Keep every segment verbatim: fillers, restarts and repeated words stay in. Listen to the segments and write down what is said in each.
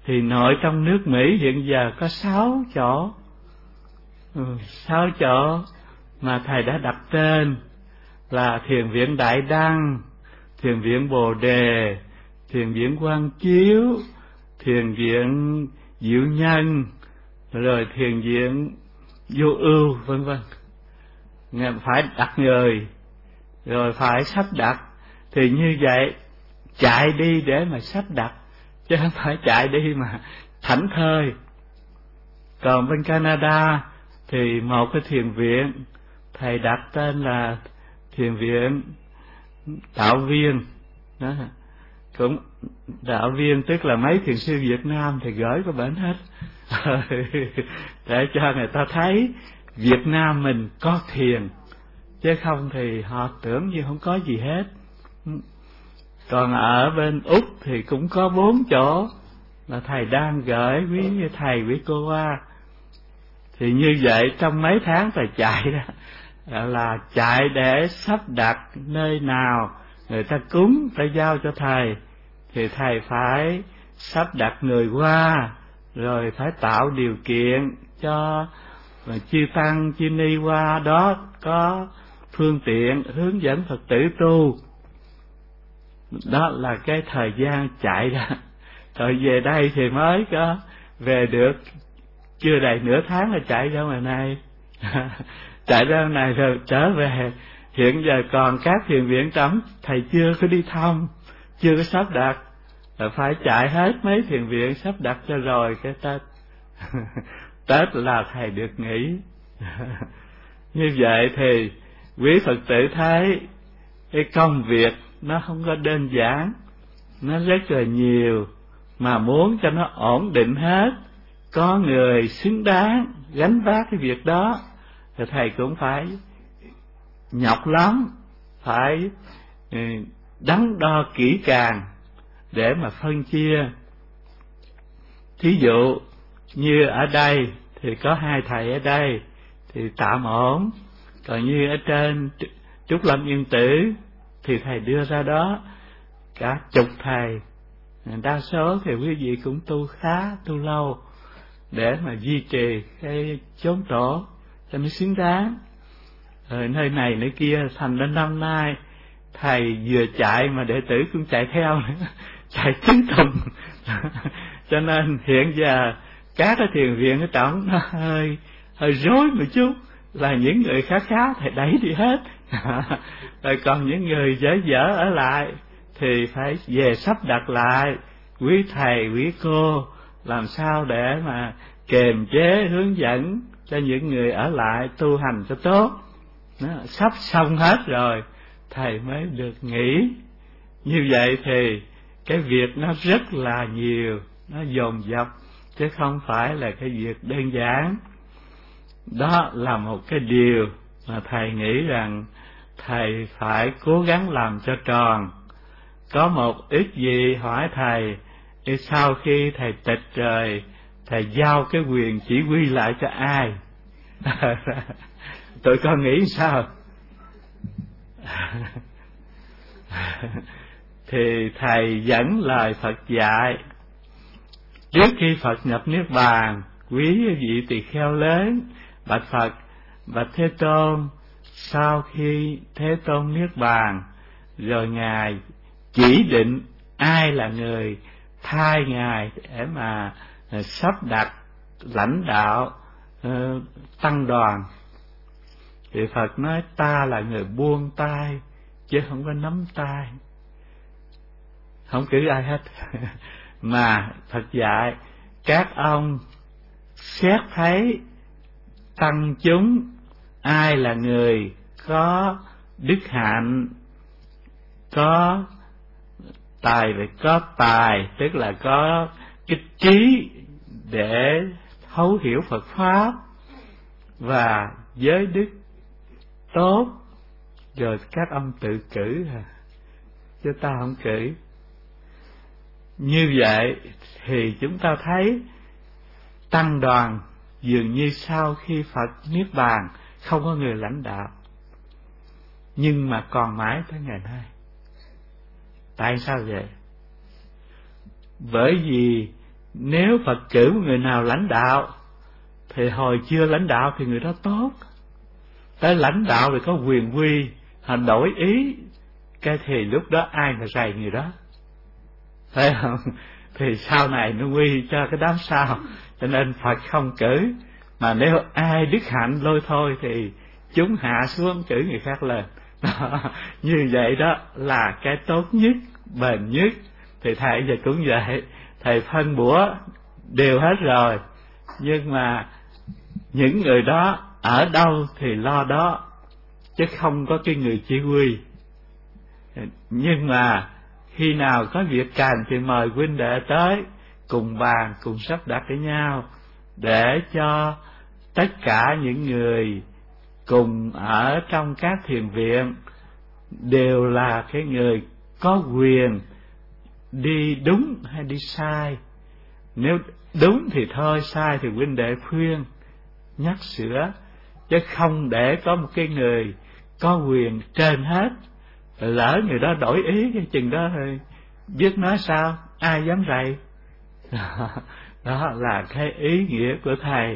thì nội trong nước Mỹ hiện giờ có sáu chỗ, ừ, sáu chỗ mà thầy đã đặt tên là Thiền viện Đại Đăng, Thiền viện Bồ Đề, Thiền viện Quang Chiếu, Thiền viện Diệu Nhân, rồi Thiền viện Vô Ưu, vân vân. Phải đặt người, rồi phải sắp đặt. Thì như vậy chạy đi để mà sắp đặt, chứ không phải chạy đi mà thảnh thơi. Còn bên Canada thì một cái thiền viện thầy đặt tên là Thiền viện Đạo Viên đó. Cũng đạo viên tức là mấy thiền sư Việt Nam thì gửi qua bển hết để cho người ta thấy Việt Nam mình có thiền, chứ không thì họ tưởng như không có gì hết. Còn ở bên Úc thì cũng có bốn chỗ là thầy đang gửi quý thầy quý cô qua. Thì như vậy trong mấy tháng thầy chạy đó là chạy để sắp đặt nơi nào người ta cúng phải giao cho thầy, thì thầy phải sắp đặt người qua, rồi phải tạo điều kiện cho chư tăng chư ni qua đó có phương tiện hướng dẫn Phật tử tu. Đó là cái thời gian chạy ra. Rồi về đây thì mới có về được chưa đầy nửa tháng là chạy ra ngoài này chạy ra ngoài này rồi trở về. Hiện giờ còn các thiền viện trống thầy chưa có đi thăm, chưa có sắp đặt, rồi phải chạy hết mấy thiền viện sắp đặt cho rồi cái Tết Tết là thầy được nghỉ như vậy thì quý Phật tử thấy cái công việc nó không có đơn giản, nó rất là nhiều, mà muốn cho nó ổn định hết, có người xứng đáng gánh vác cái việc đó, thì thầy cũng phải nhọc lắm, phải đắn đo kỹ càng để mà phân chia. Thí dụ như ở đây thì có hai thầy ở đây thì tạm ổn, còn như ở trên Trúc Lâm Yên Tử thì thầy đưa ra đó cả chục thầy, đa số thì quý vị cũng tu khá, tu lâu để mà duy trì cái chốn tổ cho nó xứng đáng. Rồi nơi này nơi kia, thành đến năm nay thầy vừa chạy mà đệ tử cũng chạy theo nữa, chạy tứ tùng cho nên hiện giờ các cái thiền viện ở trỏng nó hơi hơi rối một chút, là những người khá khá thầy đẩy đi hết rồi còn những người dở dở ở lại thì phải về sắp đặt lại quý thầy quý cô làm sao để mà kềm chế hướng dẫn cho những người ở lại tu hành cho tốt. Nó sắp xong hết rồi thầy mới được nghỉ. Như vậy thì cái việc nó rất là nhiều, nó dồn dập chứ không phải là cái việc đơn giản. Đó là một cái điều mà thầy nghĩ rằng thầy phải cố gắng làm cho tròn. Có một ít gì hỏi thầy, sau khi thầy tịch rồi thầy giao cái quyền chỉ huy lại cho ai? Tụi con nghĩ sao? Thì thầy dẫn lời Phật dạy, trước khi Phật nhập Niết Bàn, quý vị tỳ kheo lớn bạch Phật: bạch Thế Tôn, sau khi Thế Tôn Niết Bàn rồi Ngài chỉ định ai là người thay Ngài để mà sắp đặt lãnh đạo uh, tăng đoàn. Thì Phật nói ta là người buông tay chứ không có nắm tay, không cử ai hết mà Phật dạy các ông xét thấy tăng chúng ai là người có đức hạnh, có tài về có tài, tức là có cái trí để thấu hiểu Phật pháp và giới đức tốt, rồi các ông tự cử à, chứ ta không cử. Như vậy thì chúng ta thấy tăng đoàn dường như sau khi Phật Niết Bàn không có người lãnh đạo, nhưng mà còn mãi tới ngày nay. Tại sao vậy? Bởi vì nếu Phật cử người nào lãnh đạo thì hồi chưa lãnh đạo thì người đó tốt, tới lãnh đạo thì có quyền quy, họ đổi ý cái thì lúc đó ai mà rầy người đó, phải không? Thì sau này nó nguy cho cái đám sau. Cho nên Phật không cử, mà nếu ai đức hạnh lôi thôi thì chúng hạ xuống cử người khác lên. Như vậy đó là cái tốt nhất, bền nhất. Thì thầy giờ cũng vậy, thầy phân bủa đều hết rồi, nhưng mà những người đó ở đâu thì lo đó, chứ không có cái người chỉ huy. Nhưng mà khi nào có việc cần thì mời huynh đệ tới cùng bàn, cùng sắp đặt với nhau, để cho tất cả những người cùng ở trong các thiền viện đều là cái người có quyền đi đúng hay đi sai. Nếu đúng thì thôi, sai thì huynh đệ khuyên nhắc sửa, chứ không để có một cái người có quyền trên hết. Lỡ người đó đổi ý cái chừng đó thì biết nói sao, ai dám rầy. Đó là cái ý nghĩa của thầy.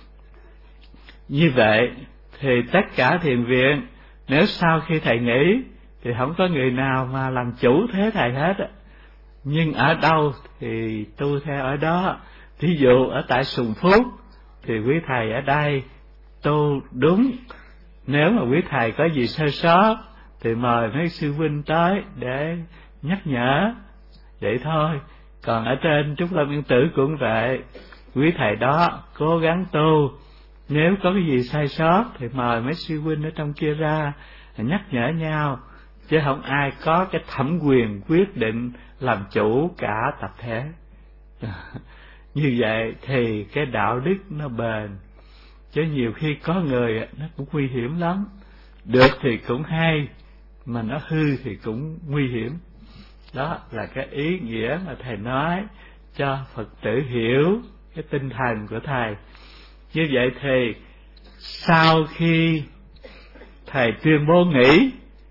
Như vậy thì tất cả thiền viện, nếu sau khi thầy nghỉ thì không có người nào mà làm chủ thế thầy hết. Nhưng ở đâu thì tu theo ở đó. Thí dụ ở tại Sùng Phúc thì quý thầy ở đây tu đúng. Nếu mà quý thầy có gì sơ sót thì mời mấy sư huynh tới để nhắc nhở, vậy thôi. Còn ở trên Trúc Lâm Yên Tử cũng vậy, quý thầy đó cố gắng tu, nếu có cái gì sai sót thì mời mấy sư huynh ở trong kia ra nhắc nhở nhau, chứ không ai có cái thẩm quyền quyết định làm chủ cả tập thể. Như vậy thì cái đạo đức nó bền, chứ nhiều khi có người nó cũng nguy hiểm lắm. Được thì cũng hay, mà nó hư thì cũng nguy hiểm. Đó là cái ý nghĩa mà thầy nói cho Phật tử hiểu cái tinh thần của thầy. Như vậy thì sau khi thầy tuyên bố nghỉ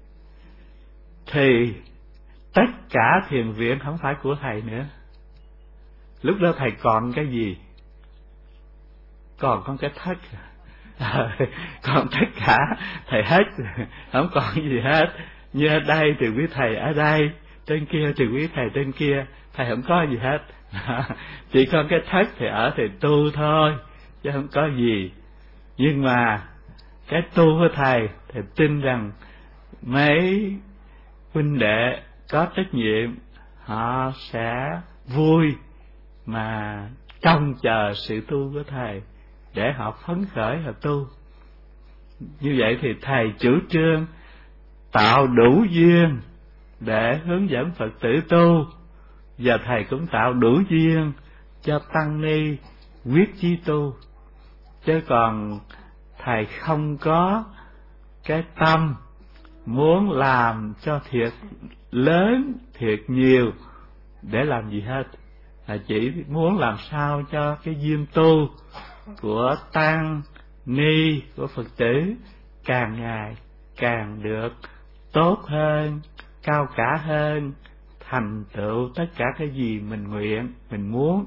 thì tất cả thiền viện không phải của thầy nữa. Lúc đó thầy còn cái gì? Còn con cái thất. Còn tất cả thầy hết, không còn gì hết. Như ở đây thì quý thầy ở đây, trên kia thì quý thầy trên kia, thầy không có gì hết. Chỉ còn cái thất thì ở thì tu thôi, chứ không có gì. Nhưng mà cái tu của thầy, thầy tin rằng mấy huynh đệ có trách nhiệm, họ sẽ vui mà trông chờ sự tu của thầy để họ phấn khởi họ tu. Như vậy thì thầy chủ trương tạo đủ duyên để hướng dẫn Phật tử tu, và thầy cũng tạo đủ duyên cho tăng ni quyết chí tu. Chứ còn thầy không có cái tâm muốn làm cho thiệt lớn, thiệt nhiều để làm gì hết, là chỉ muốn làm sao cho cái duyên tu của tăng ni, của Phật tử càng ngày càng được tốt hơn, cao cả hơn, thành tựu tất cả cái gì mình nguyện, mình muốn.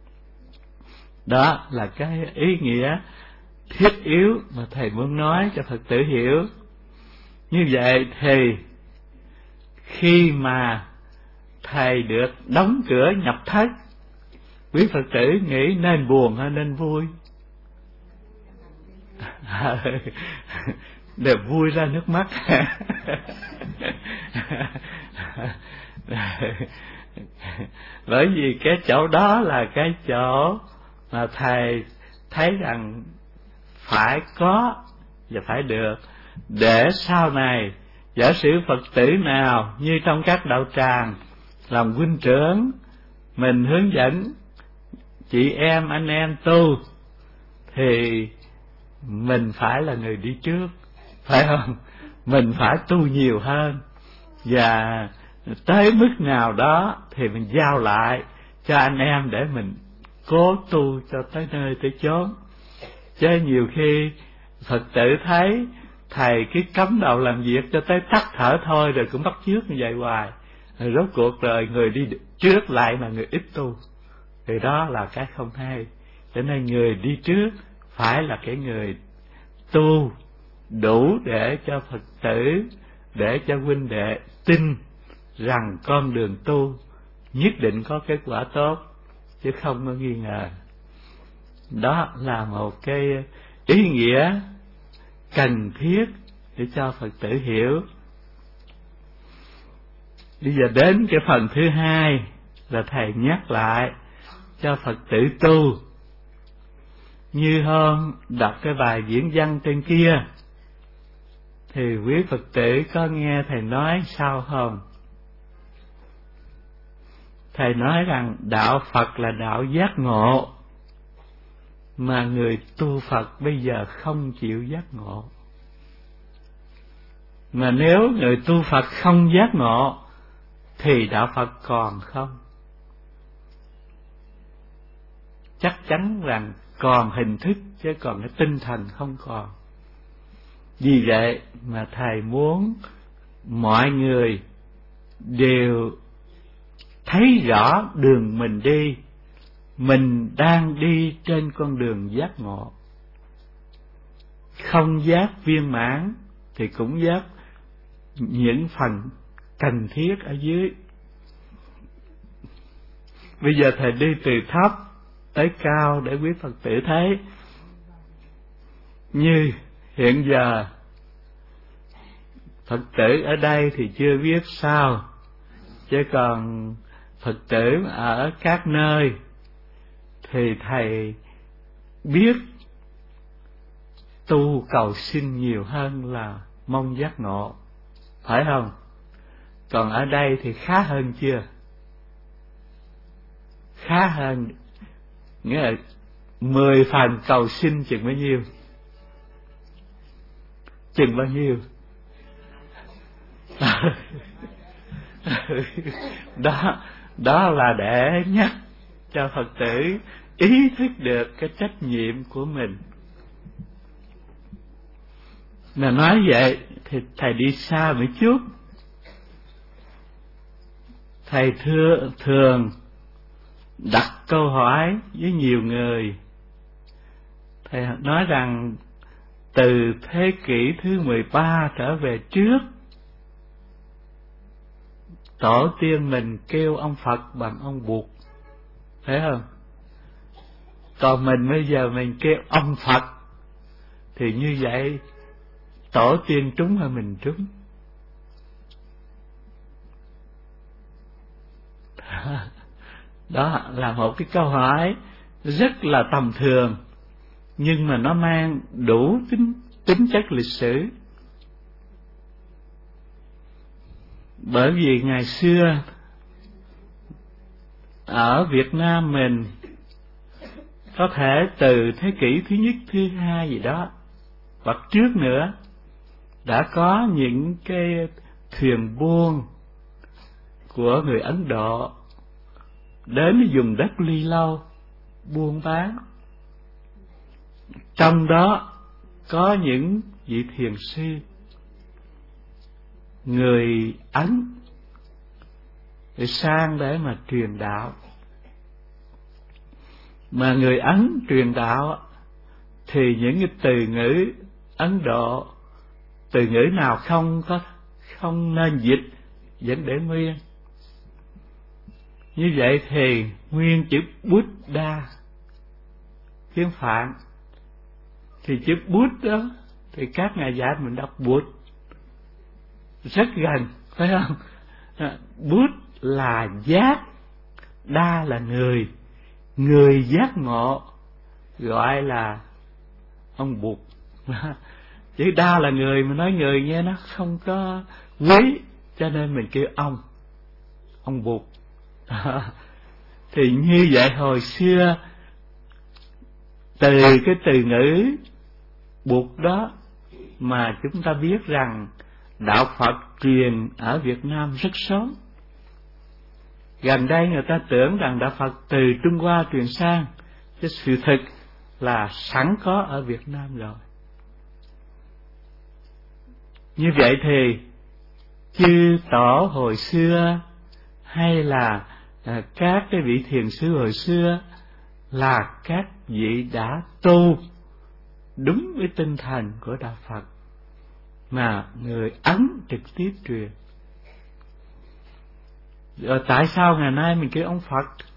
Đó là cái ý nghĩa thiết yếu mà thầy muốn nói cho Phật tử hiểu. Như vậy thì khi mà thầy được đóng cửa nhập thất, quý Phật tử nghĩ nên buồn hay nên vui? Để vui ra nước mắt. Bởi vì cái chỗ đó là cái chỗ mà thầy thấy rằng phải có và phải được, để sau này giả sử Phật tử nào như trong các đạo tràng làm huynh trưởng, mình hướng dẫn chị em anh em tu, thì mình phải là người đi trước, phải không? Mình phải tu nhiều hơn, và tới mức nào đó thì mình giao lại cho anh em để mình cố tu cho tới nơi tới chốn. Chứ nhiều khi Phật tử thấy thầy cứ cắm đầu làm việc cho tới tắt thở thôi, rồi cũng bắt chước như vậy hoài, rồi rốt cuộc rồi người đi trước lại là người ít tu. thì đó là cái không hay. Cho nên người đi trước phải là cái người tu đủ để cho Phật tử, để cho huynh đệ tin rằng con đường tu nhất định có kết quả tốt, chứ không có nghi ngờ. Đó là một cái ý nghĩa cần thiết để cho Phật tử hiểu. Bây giờ đến cái phần thứ hai là thầy nhắc lại cho Phật tử tu. Như hôm đọc cái bài diễn văn trên kia thì quý Phật tử có nghe thầy nói sao không? Thầy nói rằng đạo Phật là đạo giác ngộ, mà người tu Phật bây giờ không chịu giác ngộ. Mà nếu người tu Phật không giác ngộ thì đạo Phật còn không? Chắc chắn rằng còn hình thức chứ còn cái tinh thần không còn. Vì vậy mà thầy muốn mọi người đều thấy rõ đường mình đi, mình đang đi trên con đường giác ngộ. Không giác viên mãn thì cũng giác những phần cần thiết ở dưới. Bây giờ thầy đi từ thấp tới cao để quý Phật tử thấy. Như hiện giờ Phật tử ở đây thì chưa biết sao, chứ còn Phật tử ở các nơi thì thầy biết tu cầu xin nhiều hơn là mong giác ngộ, phải không? Còn ở đây thì khá hơn chưa? Khá hơn, nghĩa là mười phần cầu xin chừng bao nhiêu? Chừng bao nhiêu? Đó, đó là để nhắc cho Phật tử ý thức được cái trách nhiệm của mình. Mà nói vậy thì thầy đi xa một chút. Thầy thưa, thường đặt câu hỏi với nhiều người. Thầy nói rằng từ thế kỷ thứ mười ba trở về trước, tổ tiên mình kêu ông Phật bằng ông Bụt, thấy không? Còn mình bây giờ mình kêu ông Phật, thì như vậy tổ tiên trúng hay mình trúng? Đó là một cái câu hỏi rất là tầm thường, nhưng mà nó mang đủ tính, tính chất lịch sử. Bởi vì ngày xưa ở Việt Nam mình có thể từ thế kỷ thứ nhất, thứ hai gì đó, hoặc trước nữa, đã có những cái thuyền buôn của người Ấn Độ đến vùng đất Ly Lâu buôn bán. Trong đó có những vị thiền sư người Ấn để sang để mà truyền đạo. Mà người Ấn truyền đạo thì những cái từ ngữ Ấn Độ, từ ngữ nào không có không nên dịch vẫn để nguyên. Như vậy thì nguyên chữ Buddha tiếng Phạn, thì chữ Bút đó thì các ngài dạy mình đọc Bụt, rất gần, phải không? Bút là giác, đa là người, người giác ngộ gọi là ông Bụt. Chữ đa là người, mà nói người nghe nó không có quý, cho nên mình kêu ông ông Bụt. Thì như vậy hồi xưa, từ cái từ ngữ Bụt đó mà chúng ta biết rằng đạo Phật truyền ở Việt Nam rất sớm. Gần đây người ta tưởng rằng đạo Phật từ Trung Hoa truyền sang, chứ sự thực là sẵn có ở Việt Nam rồi. Như vậy thì chư tổ hồi xưa hay là à, các cái vị thiền sư hồi xưa là các vị đã tu đúng với tinh thần của đạo Phật mà người Ấn trực tiếp truyền. Rồi tại sao ngày nay mình kêu ông Phật